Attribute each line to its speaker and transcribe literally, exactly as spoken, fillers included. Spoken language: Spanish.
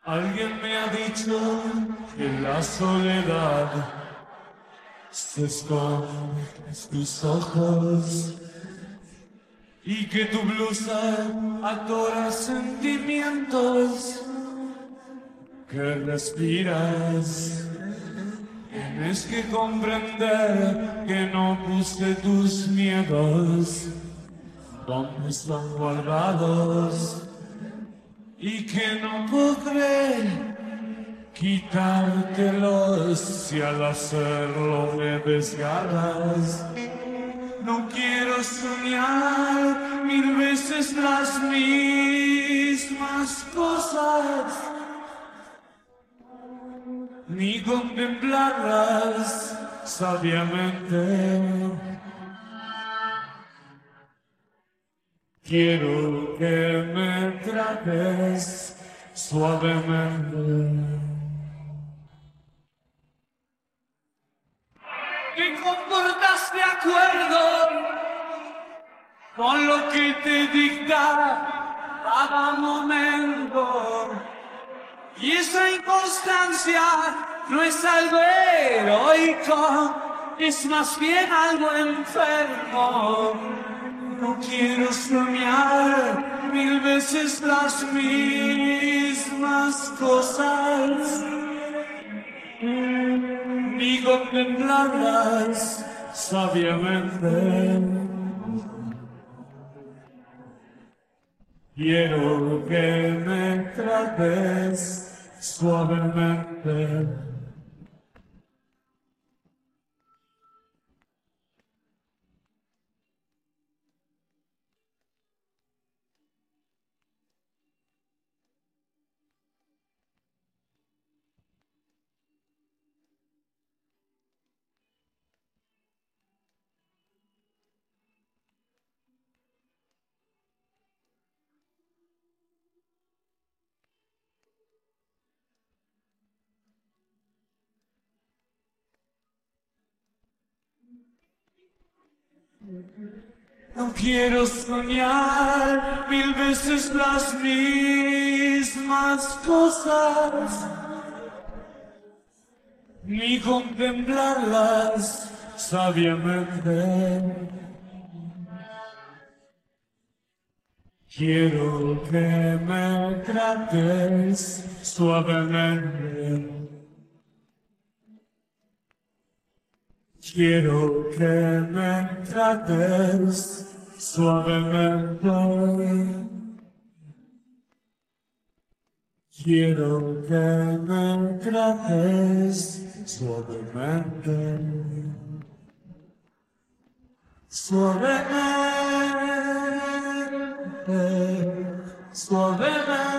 Speaker 1: Alguien me ha dicho que la soledad se esconde en tus ojos y que tu blusa atora sentimientos que respiras. Tienes que comprender que no puse tus miedos donde están guardados y que no podré quitártelos si al hacerlo me desgarras. No quiero soñar mil veces las mismas cosas, ni contemplarlas sabiamente. Quiero que me trates suavemente. Te comportas de acuerdo con lo que te dicta cada momento. Y esa inconstancia no es algo heroico, es más bien algo enfermo. No quiero soñar mil veces las mismas cosas, ni contemplarlas sabiamente. Quiero que me trates suavemente. No quiero soñar mil veces las mismas cosas, ni contemplarlas sabiamente. Quiero que me trates suavemente. Quiero que me trates suavemente. Quiero que me trates suavemente. Suavemente. Suavemente.